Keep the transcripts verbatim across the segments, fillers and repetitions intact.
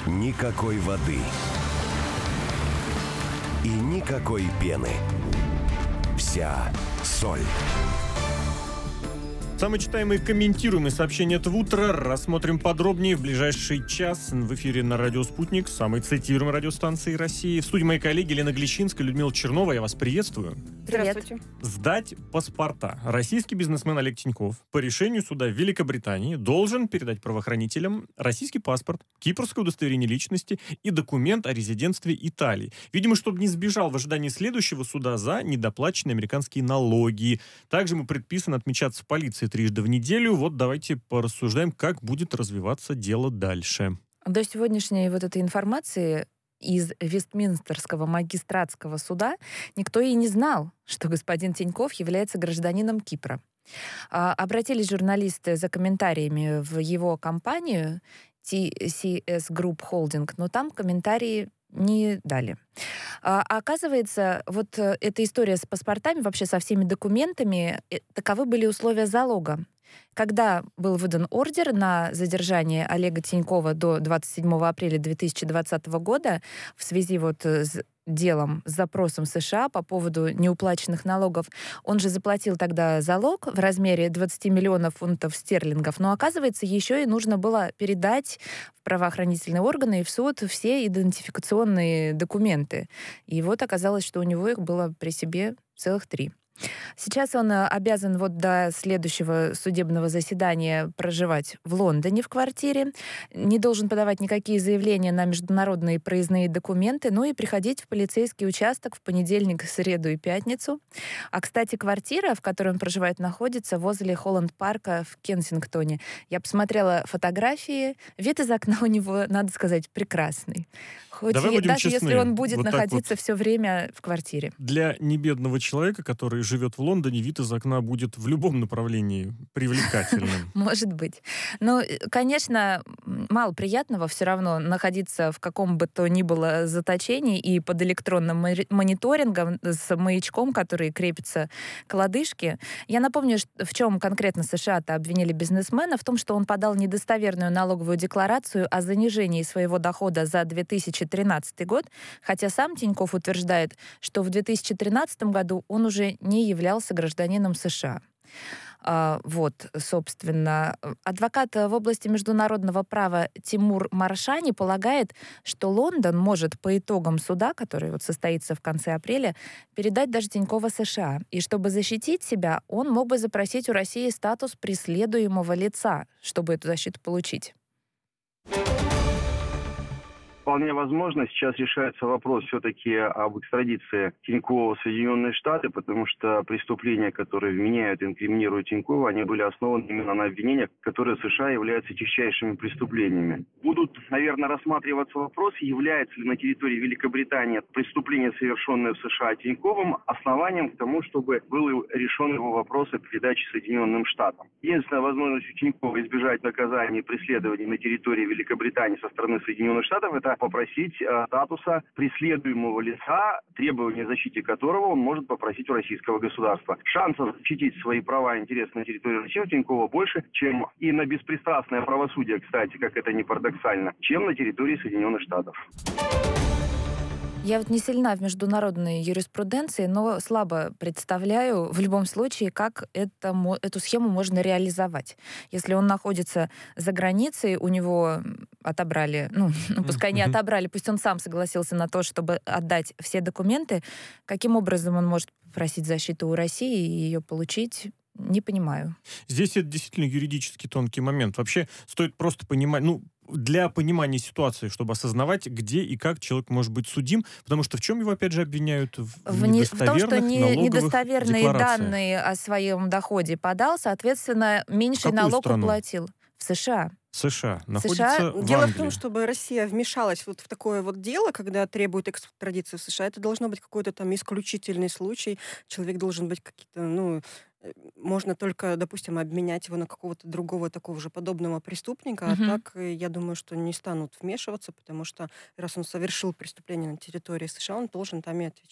Никакой воды. И никакой пены. Вся соль. Самые читаемые и комментируемые сообщения этого утра рассмотрим подробнее в ближайший час в эфире на радио «Спутник», самой цитируемой радиостанции России. В студии мои коллеги Лена Глещинская, Людмила Чернова. Я вас приветствую. Здравствуйте. Сдать паспорта. Российский бизнесмен Олег Тиньков по решению суда Великобритании должен передать правоохранителям российский паспорт, кипрское удостоверение личности и документ о резидентстве Италии. Видимо, чтобы не сбежал в ожидании следующего суда за недоплаченные американские налоги. Также ему предписано отмечаться в полиции трижды в неделю. Вот давайте порассуждаем, как будет развиваться дело дальше. До сегодняшней вот этой информации из Вестминстерского магистратского суда никто и не знал, что господин Тиньков является гражданином Кипра. А, обратились журналисты за комментариями в его компанию ти си эс Group Holding, но там комментарии не дали. А, оказывается, вот эта история с паспортами, вообще со всеми документами, таковы были условия залога. Когда был выдан ордер на задержание Олега Тинькова до двадцать седьмого апреля две тысячи двадцатого года в связи вот с делом, с запросом США по поводу неуплаченных налогов, он же заплатил тогда залог в размере двадцать миллионов фунтов стерлингов, но, оказывается, еще и нужно было передать в правоохранительные органы и в суд все идентификационные документы. И вот оказалось, что у него их было при себе целых три. Сейчас он обязан вот до следующего судебного заседания проживать в Лондоне в квартире, не должен подавать никакие заявления на международные проездные документы, ну и приходить в полицейский участок в понедельник, среду и пятницу. А, кстати, квартира, в которой он проживает, находится возле Холланд-парка в Кенсингтоне. Я посмотрела фотографии, вид из окна у него, надо сказать, прекрасный. Хоть Давай и, будем даже честны, если он будет вот находиться вот. все время в квартире. Для небедного человека, который живет в Лондоне, вид из окна будет в любом направлении привлекательным. Может быть. Но, конечно, мало приятного все равно находиться в каком бы то ни было заточении и под электронным мониторингом с маячком, который крепится к лодыжке. Я напомню, в чем конкретно США-то обвинили бизнесмена, в том, что он подал недостоверную налоговую декларацию о занижении своего дохода за две тысячи тринадцатый год, хотя сам Тиньков утверждает, что в две тысячи тринадцатом году он уже не являлся гражданином США. А, вот, собственно, адвокат в области международного права Тимур Маршани полагает, что Лондон может по итогам суда, который вот состоится в конце апреля, передать даже Тинькова США. И чтобы защитить себя, он мог бы запросить у России статус преследуемого лица, чтобы эту защиту получить. Вполне возможно, сейчас решается вопрос все-таки об экстрадиции Тинькова в Соединенные Штаты, потому что преступления, которые вменяют и инкриминируют Тинькова, они были основаны именно на обвинениях, которые в США являются тяжчайшими преступлениями. Будут, наверное, рассматриваться вопросы, является ли на территории Великобритании преступление, совершенное в США Тиньковым, основанием к тому, чтобы был решен его вопрос о передаче Соединенным Штатам. Единственная возможность у Тинькова избежать наказания и преследований на территории Великобритании со стороны Соединенных Штатов – это попросить э, статуса преследуемого лица, требования защиты которого он может попросить у российского государства. Шансов защитить свои права и интересы на территории России у Тинькова больше, чем и на беспристрастное правосудие, кстати, как это не парадоксально, чем на территории Соединенных Штатов. Я вот не сильна в международной юриспруденции, но слабо представляю в любом случае, как это, эту схему можно реализовать. Если он находится за границей, у него отобрали, ну, ну пускай не отобрали, пусть он сам согласился на то, чтобы отдать все документы, каким образом он может попросить защиту у России и ее получить? Не понимаю. Здесь это действительно юридически тонкий момент. Вообще стоит просто понимать, ну, для понимания ситуации, чтобы осознавать, где и как человек может быть судим, потому что в чем его, опять же, обвиняют? В, в, не, в том, что не, недостоверные данные о своем доходе подал, соответственно, меньший налог страну? Уплатил. В США. США находится США. в Дело Англии. в том, чтобы Россия вмешалась вот в такое вот дело, когда требует экстрадиции в США, это должно быть какой-то там исключительный случай. Человек должен быть какие-то, ну, можно только, допустим, обменять его на какого-то другого такого же подобного преступника, uh-huh. а так, я думаю, что не станут вмешиваться, потому что раз он совершил преступление на территории США, он должен там и отвечать.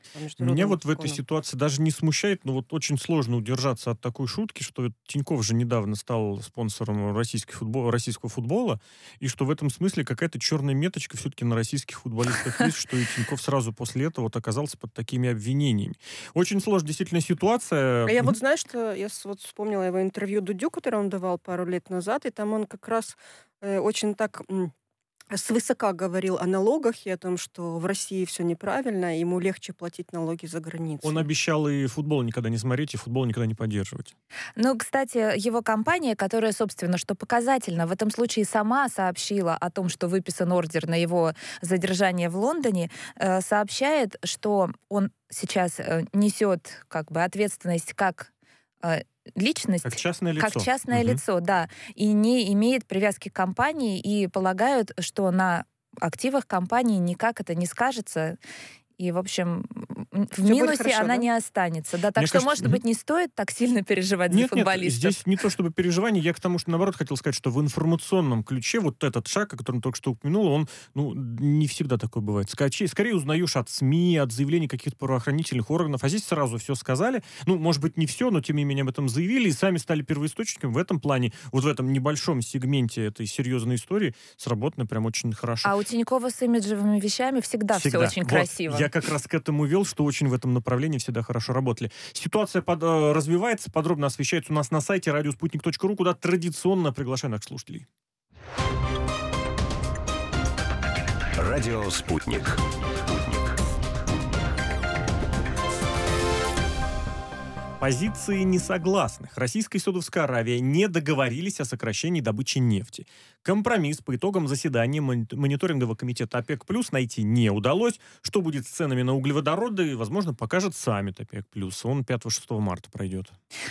по Меня международным вот в этой законам. ситуации даже не смущает, но вот очень сложно удержаться от такой шутки, что вот Тинькофф же недавно стал спонсором российский футбол, российского футбола, и что в этом смысле какая-то черная меточка все-таки на российских футболистах есть, что и Тинькофф сразу после этого вот оказался под такими обвинениями. Очень сложная действительно ситуация. А я вот Мгм. знаю, что я с- вот вспомнила его интервью Дудю, которое он давал пару лет назад, и там он как раз э, очень так м, свысока говорил о налогах и о том, что в России все неправильно, и ему легче платить налоги за Он границей. обещал и футбол никогда не смотреть, и футбол никогда не поддерживать. Ну, кстати, его компания, которая, собственно, что показательно, в этом случае сама сообщила о том, что выписан ордер на его задержание в Лондоне, э, сообщает, что он сейчас э, несет как бы ответственность как э, личность, Как частное как лицо. частное Мгм. лицо, да, и не имеет привязки к компании, и полагают, что на активах компании никак это не скажется. И, в общем, м, в Всё будет минусе хорошо, она да? не останется. Да, так Мне что, кажется, может мгм. быть, не стоит так сильно переживать за Нет, нет, футболистов. здесь не то чтобы переживание, я к тому, что наоборот хотел сказать, что в информационном ключе вот этот шаг, о котором только что упомянула, он, ну, не всегда такой бывает. Скорее, скорее узнаешь от СМИ, от заявлений каких-то правоохранительных органов, а здесь сразу все сказали. Ну, может быть, не все, но тем не менее об этом заявили и сами стали первоисточником. В этом плане, вот в этом небольшом сегменте этой серьезной истории сработано прям очень хорошо. А у Тинькова с имиджевыми вещами всегда, все Всегда. очень Вот, красиво. я как раз к этому вел, что очень в этом направлении всегда хорошо работали. Ситуация под, э, развивается, подробно освещается у нас на сайте радиоспутник точка ру, куда традиционно приглашаю наших слушателей. Радио «Спутник». Позиции несогласных. Российская и Саудовская Аравия не договорились о сокращении добычи нефти. Компромисс по итогам заседания мон- мониторингового комитета ОПЕК+ найти не удалось. Что будет с ценами на углеводороды, возможно, покажет саммит ОПЕК+. Он пятого-шестого марта пройдет.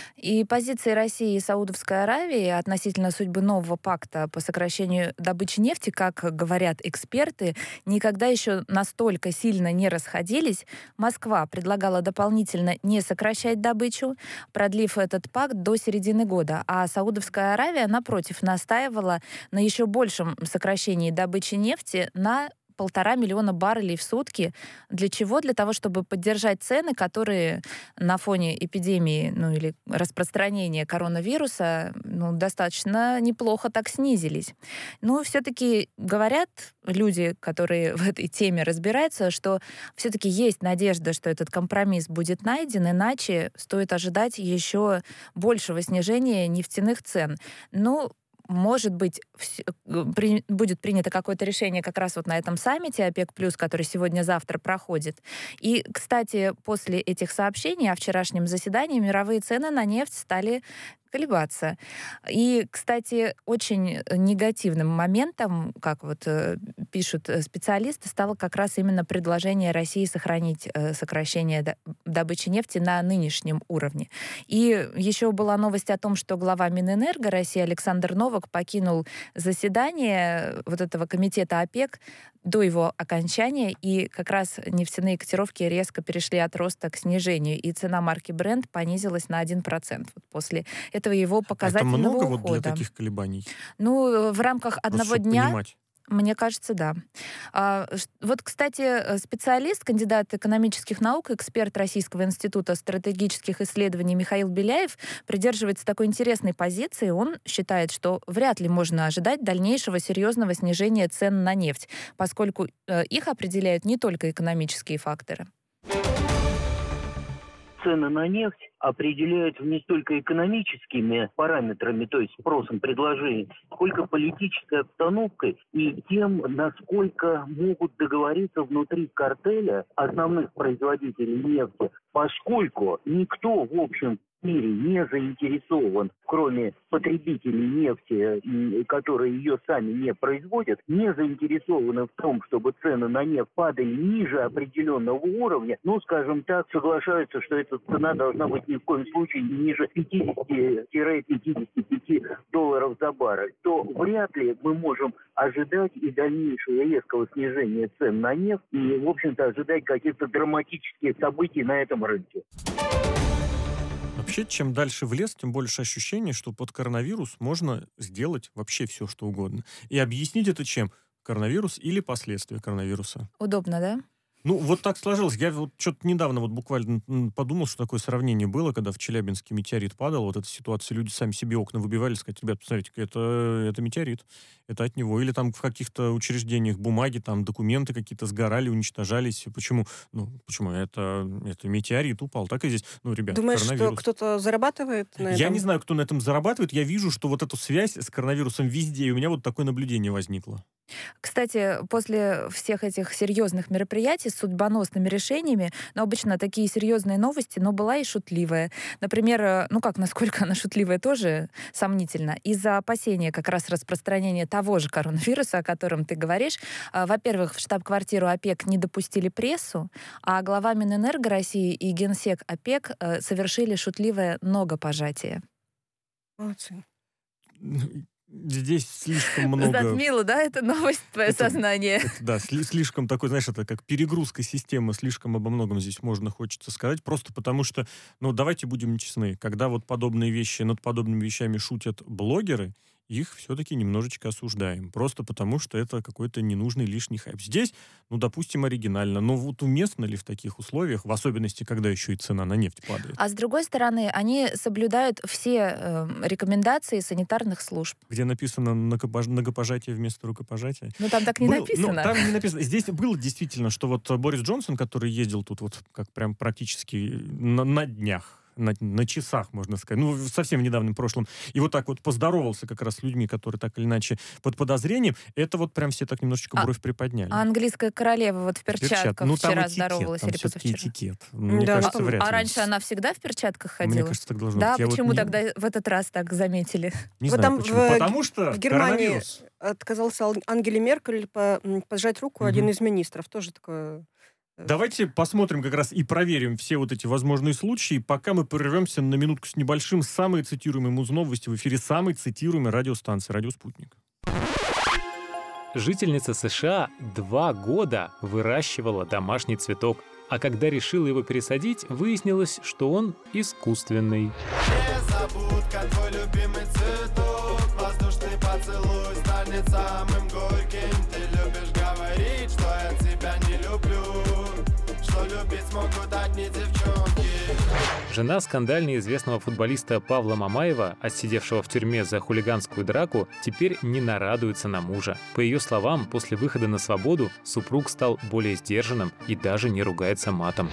И позиции России и Саудовской Аравии относительно судьбы нового пакта по сокращению добычи нефти, как говорят эксперты, никогда еще настолько сильно не расходились. Москва предлагала дополнительно не сокращать добычу, продлив этот пакт до середины года, а Саудовская Аравия, напротив, настаивала на еще большем сокращении добычи нефти на полтора миллиона баррелей в сутки. Для чего? Для того, чтобы поддержать цены, которые на фоне эпидемии, ну или распространения коронавируса, ну, достаточно неплохо так снизились. Ну, все-таки говорят люди, которые в этой теме разбираются, что все-таки есть надежда, что этот компромисс будет найден, иначе стоит ожидать еще большего снижения нефтяных цен. Ну, может быть, вс- э, при- будет принято какое-то решение как раз вот на этом саммите ОПЕК+, который сегодня-завтра проходит. И, кстати, после этих сообщений о вчерашнем заседании мировые цены на нефть стали колебаться. И, кстати, очень негативным моментом, как вот э, пишут э, специалисты, стало как раз именно предложение России сохранить э, сокращение до- добычи нефти на нынешнем уровне. И еще была новость о том, что глава Минэнерго России Александр Новак покинул заседание вот этого комитета ОПЕК до его окончания, и как раз нефтяные котировки резко перешли от роста к снижению, и цена марки Brent понизилась на один процент вот после этого его Это показательного много вот для ухода. таких колебаний? Ну, в рамках Просто одного чтобы дня, понимать. мне кажется, да. А, ш- вот, кстати, э, специалист, кандидат экономических наук, эксперт Российского института стратегических исследований Михаил Беляев придерживается такой интересной позиции. Он считает, что вряд ли можно ожидать дальнейшего серьезного снижения цен на нефть, поскольку э, их определяют не только экономические факторы. Цены на нефть определяются не столько экономическими параметрами, то есть спросом, предложением, сколько политической обстановкой и тем, насколько могут договориться внутри картеля основных производителей нефти, поскольку никто, в общем, в мире не заинтересован, кроме потребителей нефти, м, которые ее сами не производят, не заинтересованы в том, чтобы цены на нефть падали ниже определенного уровня, ну, скажем так, соглашаются, что эта цена должна быть ни в коем случае не ниже пятидесяти-пятидесяти пяти долларов за баррель, то вряд ли мы можем ожидать и дальнейшего резкого снижения цен на нефть и, в общем-то, ожидать каких-то драматических событий на этом рынке. Вообще, чем дальше в лес, тем больше ощущение, что под коронавирус можно сделать вообще все, что угодно. И объяснить это чем? Коронавирус или последствия коронавируса. Удобно, да? Ну, вот так сложилось. Я вот что-то недавно вот буквально подумал, что такое сравнение было, когда в Челябинске метеорит падал. Вот эта ситуация, люди сами себе окна выбивали, сказать, ребят, посмотрите, это, это метеорит, это от него. Или там в каких-то учреждениях бумаги, там документы какие-то сгорали, уничтожались. Почему? Ну, почему? Это, это метеорит упал. Так и здесь. Ну, ребят, Думаешь, коронавирус. что кто-то зарабатывает на этом? Я не знаю, кто на этом зарабатывает. Я вижу, что вот эту связь с коронавирусом везде, и у меня вот такое наблюдение возникло. Кстати, после всех этих серьезных мероприятий с судьбоносными решениями, ну, обычно такие серьезные новости, но была и шутливая. Например, ну как, насколько она шутливая, тоже сомнительно. Из-за опасения как раз распространения того же коронавируса, о котором ты говоришь, во-первых, в штаб-квартиру ОПЕК не допустили прессу, а глава Минэнерго России и генсек ОПЕК совершили шутливое ногопожатие. Молодцы. Здесь слишком много... Затмила, да, эта новость, твое это, сознание? Это, да, сли- слишком такой, знаешь, это как перегрузка системы, слишком обо многом здесь можно, хочется сказать, просто потому что, ну, давайте будем честны, когда вот подобные вещи, над подобными вещами шутят блогеры, их все-таки немножечко осуждаем. Просто потому, что это какой-то ненужный лишний хайп. Здесь, ну, допустим, оригинально. Но вот уместно ли в таких условиях, в особенности, когда еще и цена на нефть падает? А с другой стороны, они соблюдают все э, рекомендации санитарных служб. Где написано многопожатие вместо рукопожатия? Ну, там так не Был, написано. Ну, там не написано. Здесь было действительно, что вот Борис Джонсон, который ездил тут вот как прям практически на, на днях, На, на часах, можно сказать, ну, в совсем недавнем прошлом, и вот так вот поздоровался как раз с людьми, которые так или иначе под подозрением, это вот прям все так немножечко бровь приподняли. А английская королева вот в перчатках Перчат. Ну, вчера этикет, здоровалась там или позавчера? этикет. Мне Да, кажется, ну, вряд ли. А раньше она всегда в перчатках ходила? Мне кажется, так должно Да, быть. Я почему вот не- тогда в этот раз так заметили? Не Вот знаю, там почему. в- Потому что В Германии коронавирус. отказался Ан- Ангеле Меркель по- м, пожать руку Мгм. один из министров. Тоже такое... э, Давайте посмотрим как раз и проверим все вот эти возможные случаи, пока мы прервемся на минутку с небольшим. Самые цитируемые муз-новости в эфире самой цитируемой радиостанции «Радио Спутник». Жительница США два года выращивала домашний цветок, а когда решила его пересадить, выяснилось, что он искусственный. Незабудка, твой любимый цветок, воздушный поцелуй станет самым горьким. Ты любишь говорить, что я тебя не люблю, что любить смогут одни девчонки. Жена скандально известного футболиста Павла Мамаева, отсидевшего в тюрьме за хулиганскую драку, теперь не нарадуется на мужа. По ее словам, после выхода на свободу супруг стал более сдержанным и даже не ругается матом.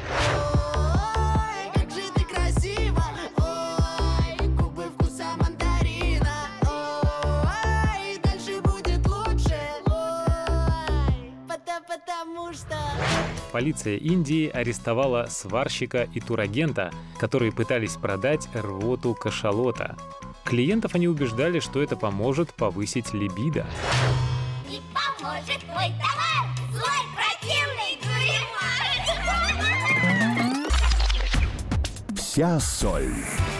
Ой, как же ты красива, ой, губы вкуса мандарина, ой, дальше будет лучше, ой, пота- потому что... Полиция Индии арестовала сварщика и турагента, которые пытались продать рвоту кашалота. Клиентов они убеждали, что это поможет повысить либидо. И поможет твой товар, злой противный дуремар. Вся соль.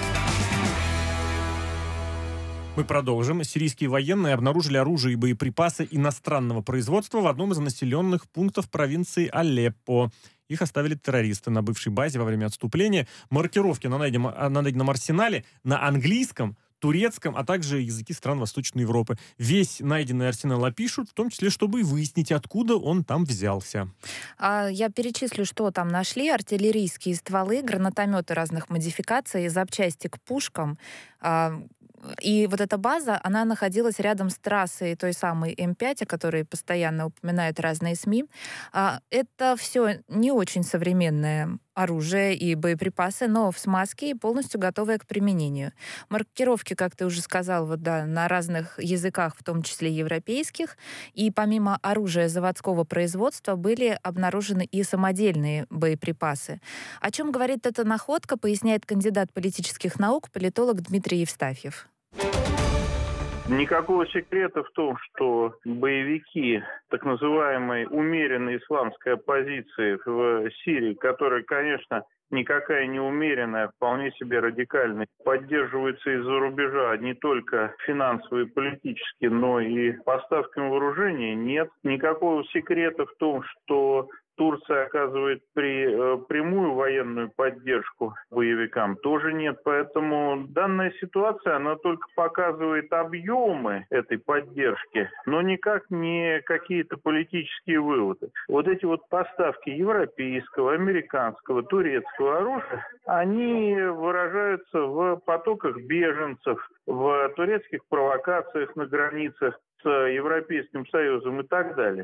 Мы продолжим. Сирийские военные обнаружили оружие и боеприпасы иностранного производства в одном из населенных пунктов провинции Алеппо. Их оставили террористы на бывшей базе во время отступления. Маркировки на найденном, на найденном арсенале на английском, турецком, а также языки стран Восточной Европы. Весь найденный арсенал опишут, в том числе, чтобы выяснить, откуда он там взялся. А я перечислю, что там нашли. Артиллерийские стволы, гранатометы разных модификаций, запчасти к пушкам. А, И вот эта база, она находилась рядом с трассой той самой эм пять, о которой постоянно упоминают разные СМИ. А, Это все не очень современное оружие и боеприпасы, но в смазке и полностью готовые к применению. Маркировки, как ты уже сказал, вот, да, на разных языках, в том числе европейских. И помимо оружия заводского производства были обнаружены и самодельные боеприпасы. О чем говорит эта находка, поясняет кандидат политических наук, политолог Дмитрий Евстафьев. Никакого секрета в том, что боевики так называемой умеренной исламской оппозиции в Сирии, которая, конечно, никакая не умеренная, вполне себе радикальная, поддерживаются из-за рубежа не только финансово и политически, но и поставками вооружения, нет. Никакого секрета в том, что Турция оказывает при, э, прямую военную поддержку боевикам, тоже нет. Поэтому данная ситуация, она только показывает объемы этой поддержки, но никак не какие-то политические выводы. Вот эти вот поставки европейского, американского, турецкого оружия, они выражаются в потоках беженцев, в турецких провокациях на границах с Европейским Союзом и так далее.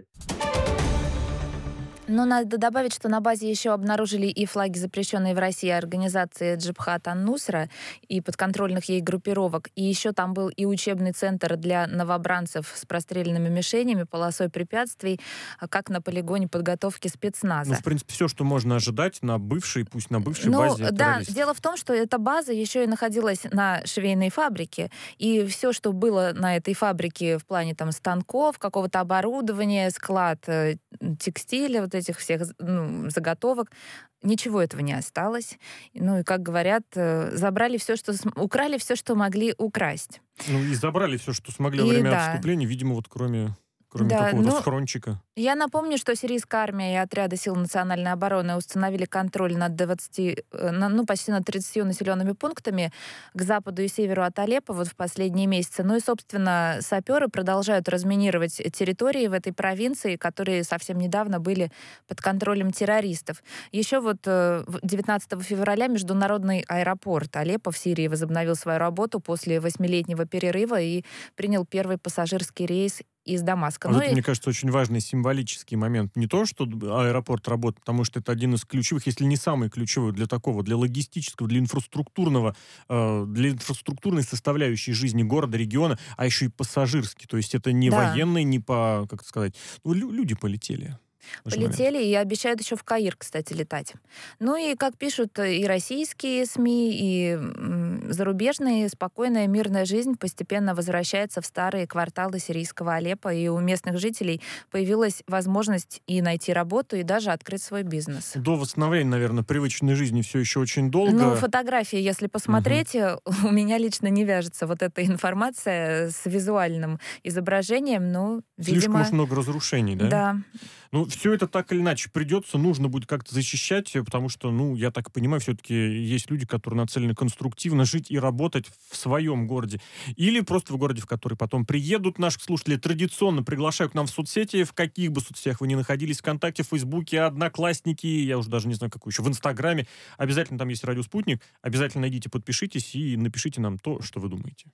Но надо добавить, что на базе еще обнаружили и флаги запрещенной в России организации Джабхат ан-Нусра и подконтрольных ей группировок. И еще там был и учебный центр для новобранцев с простреленными мишенями, полосой препятствий, как на полигоне подготовки спецназа. Ну, в принципе, все, что можно ожидать на бывшей, пусть на бывшей ну, базе да, террористов. дело в том, что эта база еще и находилась на швейной фабрике. И все, что было на этой фабрике в плане там станков, какого-то оборудования, склад э, текстиля, вот этих всех ну, заготовок, ничего этого не осталось. Ну и, как говорят, забрали все, что... украли все, что могли украсть. Ну и забрали все, что смогли И во время да. отступления, видимо, вот кроме... Кроме Да, какого-то ну, схрончика. Я напомню, что сирийская армия и отряды сил национальной обороны установили контроль над двадцатью, ну, почти над тридцатью населенными пунктами к западу и северу от Алеппо вот в последние месяцы. Ну и, собственно, саперы продолжают разминировать территории в этой провинции, которые совсем недавно были под контролем террористов. Еще вот девятнадцатого февраля международный аэропорт Алеппо в Сирии возобновил свою работу после восьмилетнего перерыва и принял первый пассажирский рейс из Дамаска. А ну это, и... мне кажется, очень важный символический момент. Не то, что аэропорт работает, потому что это один из ключевых, если не самый ключевой для такого, для логистического, для инфраструктурного, э, для инфраструктурной составляющей жизни города, региона, а еще и пассажирский. То есть это не Да. военный, не по, как сказать, ну, лю- люди полетели. Полетели и обещают еще в Каир, кстати, летать. Ну и, как пишут и российские СМИ, и м, зарубежные, спокойная мирная жизнь постепенно возвращается в старые кварталы сирийского Алеппо, и у местных жителей появилась возможность и найти работу, и даже открыть свой бизнес. До восстановления, наверное, привычной жизни все еще очень долго. Ну, фотографии, если посмотреть, у меня лично не вяжется вот эта информация с визуальным изображением, ну, Слишком видимо... уж много разрушений, да? Да. Ну, все это так или иначе придется, нужно будет как-то защищать, потому что, ну, я так понимаю, все-таки есть люди, которые нацелены конструктивно жить и работать в своем городе. Или просто в городе, в который потом приедут наших слушателей. Традиционно приглашаю к нам в соцсети, в каких бы соцсетях вы ни находились, ВКонтакте, в Фейсбуке, Одноклассники, я уже даже не знаю, какой еще, в Инстаграме. Обязательно там есть Радио Спутник. Обязательно найдите, подпишитесь и напишите нам то, что вы думаете.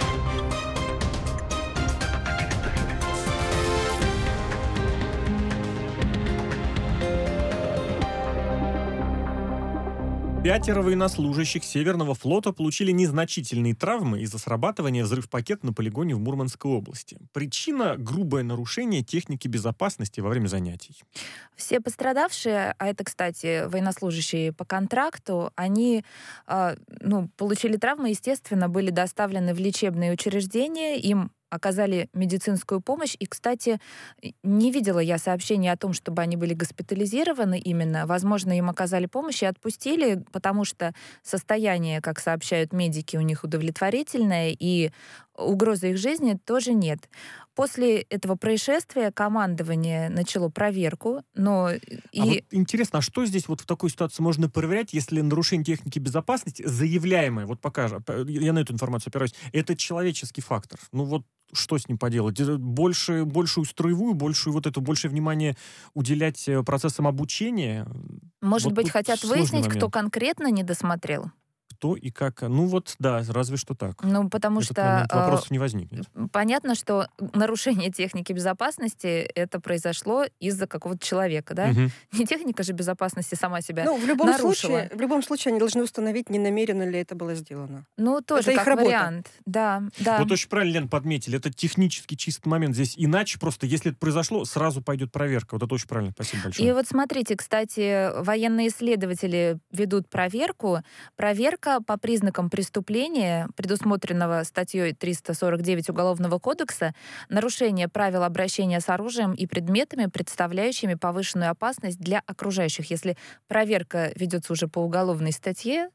Пятеро военнослужащих Северного флота получили незначительные травмы из-за срабатывания взрыв-пакета на полигоне в Мурманской области. Причина — грубое нарушение техники безопасности во время занятий. Все пострадавшие, а это, кстати, военнослужащие по контракту, они э, ну, получили травмы, естественно, были доставлены в лечебные учреждения, им оказали медицинскую помощь. И, кстати, не видела я сообщения о том, чтобы они были госпитализированы именно. Возможно, им оказали помощь и отпустили, потому что состояние, как сообщают медики, у них удовлетворительное, и угрозы их жизни тоже нет. После этого происшествия командование начало проверку, но... И... А вот интересно, а что здесь вот в такой ситуации можно проверять, если нарушение техники безопасности заявляемое, вот пока же, я на эту информацию опираюсь, это человеческий фактор. Ну вот что с ним поделать? Больше, большую строевую, большую вот это, больше внимания уделять процессам обучения? Может вот быть, хотят выяснить, момент. кто конкретно не досмотрел? Кто и как? Ну вот, да, разве что так. Ну, потому Этот что... момент э, вопросов не возникнет. Понятно, что нарушение техники безопасности это произошло из-за какого-то человека, да? Мгм. Не техника же безопасности сама себя Ну, в любом, нарушила. случае, в любом случае они должны установить, не намеренно ли это было сделано. Ну, тоже Это их как работа. вариант. Да, да. Вот очень правильно, Лен, подметили. Это технически чистый момент здесь. Иначе просто, если это произошло, сразу пойдет проверка. Вот это очень правильно. Спасибо большое. И вот смотрите, кстати, военные исследователи ведут проверку. Проверка по признакам преступления, предусмотренного статьей триста сорок девять Уголовного кодекса, нарушение правил обращения с оружием и предметами, представляющими повышенную опасность для окружающих. Если проверка ведется уже по уголовной статье,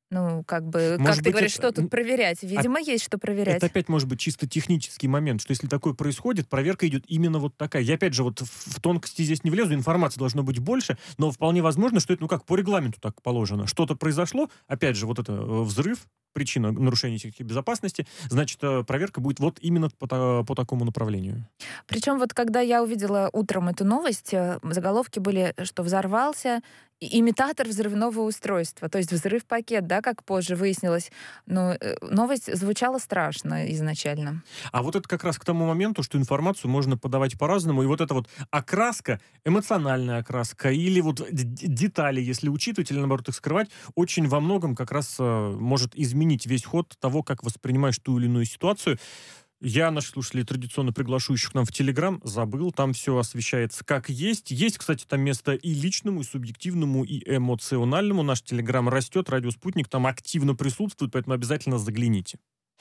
Ну, как бы, Может как ты быть, говоришь, это- что тут проверять? Видимо, есть что проверять. Это опять может быть чисто технический момент, что если такое происходит, проверка идет именно вот такая. Я опять же вот в в тонкости здесь не влезу, информации должно быть больше, но вполне возможно, что это, ну как, по регламенту так положено. Что-то произошло, опять же, вот это э, взрыв, причина нарушения технической безопасности, значит, э, проверка будет вот именно по, та- по такому направлению. Причем вот когда я увидела утром эту новость, э, заголовки были, что взорвался и- имитатор взрывного устройства, то есть взрыв-пакет, да, как позже выяснилось. Но э, новость звучала страшно изначально. А вот это как раз к тому моменту, что информацию можно подавать по-разному, и вот эта вот окраска, эмоциональная окраска, или вот д- д- детали, если учитывать, или наоборот их скрывать, очень во многом как раз э, может изменить весь ход того, как воспринимаешь ту или иную ситуацию. Я наших слушателей традиционно приглашу еще к нам в Телеграм. Забыл, там все освещается как есть. Есть, кстати, там место и личному, и субъективному, и эмоциональному. Наш Телеграм растет, Радио Спутник там активно присутствует, поэтому обязательно загляните.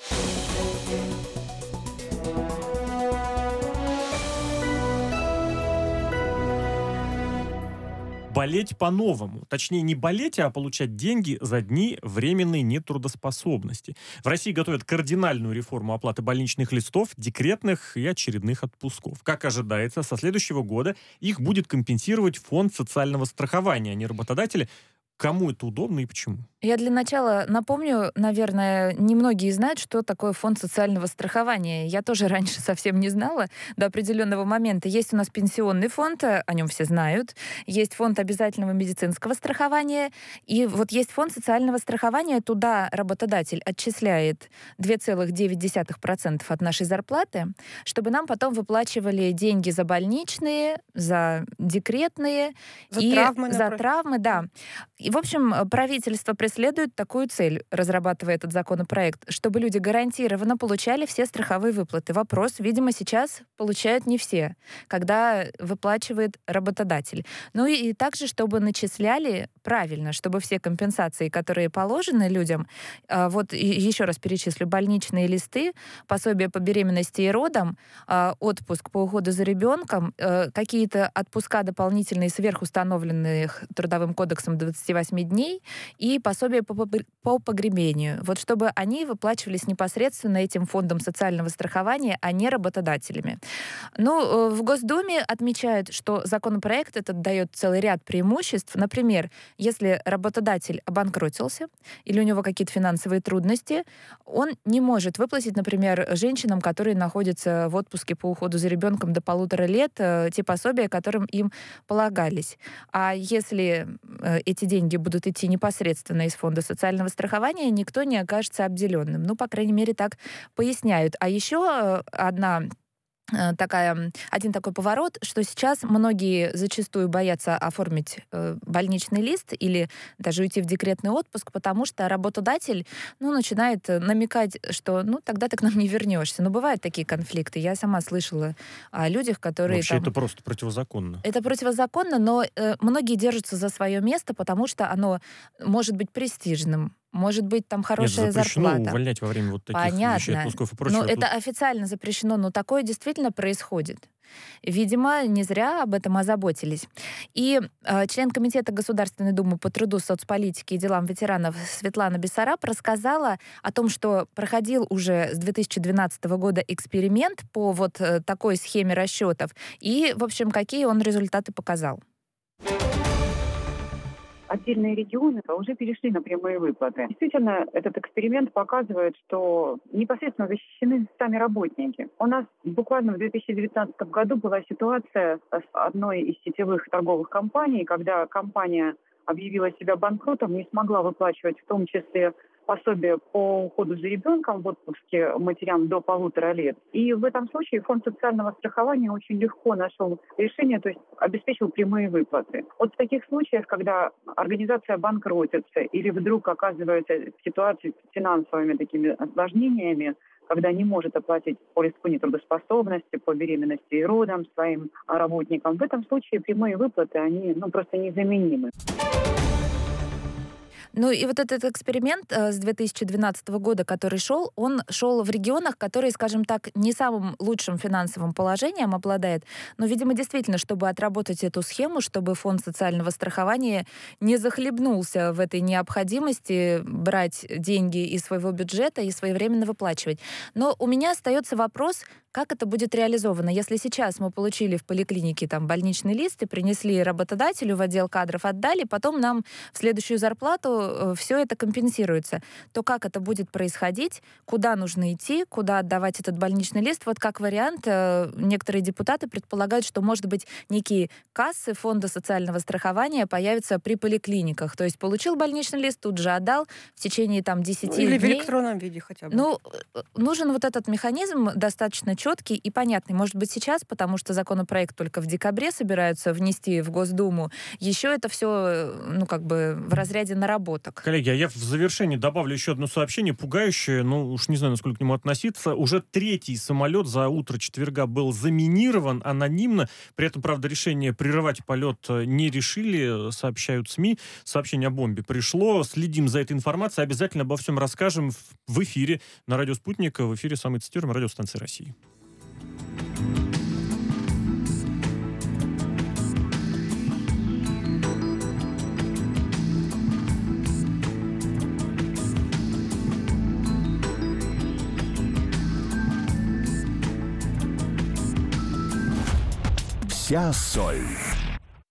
Болеть по-новому. Точнее, не болеть, а получать деньги за дни временной нетрудоспособности. В России готовят кардинальную реформу оплаты больничных листов, декретных и очередных отпусков. Как ожидается, со следующего года их будет компенсировать фонд социального страхования, а не работодатели. Кому это удобно и почему? Я для начала напомню, наверное, немногие знают, что такое фонд социального страхования. Я тоже раньше совсем не знала до определенного момента. Есть у нас пенсионный фонд, о нем все знают. Есть фонд обязательного медицинского страхования. И вот есть фонд социального страхования. Туда работодатель отчисляет две целых девять десятых процента от нашей зарплаты, чтобы нам потом выплачивали деньги за больничные, за декретные За и травмы, за например. травмы, да. И, в общем, правительство преследует такую цель, разрабатывая этот законопроект, чтобы люди гарантированно получали все страховые выплаты. Вопрос, видимо, сейчас получают не все, когда выплачивает работодатель. Ну и, и также, чтобы начисляли правильно, чтобы все компенсации, которые положены людям, а, вот и- еще раз перечислю, больничные листы, пособие по беременности и родам, а, отпуск по уходу за ребенком, э, какие-то отпуска дополнительные сверхустановленных Трудовым кодексом двадцати восьми дней и пособие по, погр- по погребению. Вот чтобы они выплачивались непосредственно этим фондом социального страхования, а не работодателями. Ну, э, в Госдуме отмечают, что законопроект этот дает целый ряд преимуществ. Например, если работодатель обанкротился или у него какие-то финансовые трудности, он не может выплатить, например, женщинам, которые находятся в отпуске по уходу за ребенком до полутора лет, э, те пособия, которым им полагались. А если э, эти деньги будут идти непосредственно из фонда социального страхования, никто не окажется обделенным. Ну, по крайней мере, так поясняют. А еще э, одна э, такая, один такой поворот, что сейчас многие зачастую боятся оформить э, больничный лист или даже уйти в декретный отпуск, потому что работодатель, ну, начинает э, намекать, что, ну, тогда ты к нам не вернешься. Но бывают такие конфликты. Я сама слышала о людях, которые Вообще там... это просто противозаконно. Это противозаконно, но э, многие держатся за свое место, потому что оно может быть престижным, может быть там хорошая Нет, запрещено зарплата. увольнять во время вот таких вещей, Понятно. отпусков и прочего. Но Тут- это официально запрещено, но такое действительно происходит. Видимо, не зря об этом озаботились. И э, член Комитета Государственной Думы по труду, соцполитике и делам ветеранов Светлана Бессараб рассказала о том, что проходил уже с две тысячи двенадцатого года эксперимент по вот э, такой схеме расчетов, и, в общем, какие он результаты показал. Отдельные регионы уже перешли на прямые выплаты. Действительно, этот эксперимент показывает, что непосредственно защищены сами работники. У нас буквально в две тысячи девятнадцатом году была ситуация с одной из сетевых торговых компаний, когда компания объявила себя банкротом, не смогла выплачивать в том числе пособие по уходу за ребенком в отпуске матерям до полутора лет. И в этом случае фонд социального страхования очень легко нашел решение, то есть обеспечил прямые выплаты. Вот в таких случаях, когда организация банкротится или вдруг оказывается в ситуации с финансовыми такими осложнениями, когда не может оплатить по листку нетрудоспособности, по беременности и родам своим работникам, в этом случае прямые выплаты, они ну, просто незаменимы. Ну и вот этот эксперимент э, с две тысячи двенадцатого года, который шел, он шел в регионах, которые, скажем так, не самым лучшим финансовым положением обладает. Но, видимо, действительно, чтобы отработать эту схему, чтобы фонд социального страхования не захлебнулся в этой необходимости брать деньги из своего бюджета и своевременно выплачивать. Но у меня остается вопрос, как это будет реализовано. Если сейчас мы получили в поликлинике там больничный лист и принесли работодателю в отдел кадров, отдали, потом нам в следующую зарплату э, все это компенсируется, то как это будет происходить, куда нужно идти, куда отдавать этот больничный лист? Вот как вариант, э, некоторые депутаты предполагают, что, может быть, некие кассы фонда социального страхования появятся при поликлиниках. То есть получил больничный лист, тут же отдал в течение там десяти Или дней. в электронном виде хотя бы. Ну, нужен вот этот механизм достаточно четкий и понятный. Может быть, сейчас, потому что законопроект только в декабре собираются внести в Госдуму, еще это все, ну, как бы в разряде наработок. Коллеги, а я в завершении добавлю еще одно сообщение, пугающее, ну, уж не знаю, насколько к нему относиться. Уже третий самолет за утро четверга был заминирован анонимно. При этом, правда, решение прерывать полет не решили, сообщают СМИ. Сообщение о бомбе пришло. Следим за этой информацией. Обязательно обо всем расскажем в эфире на радио «Спутник», в эфире самой цитируемой радиостанции России. Вся соль.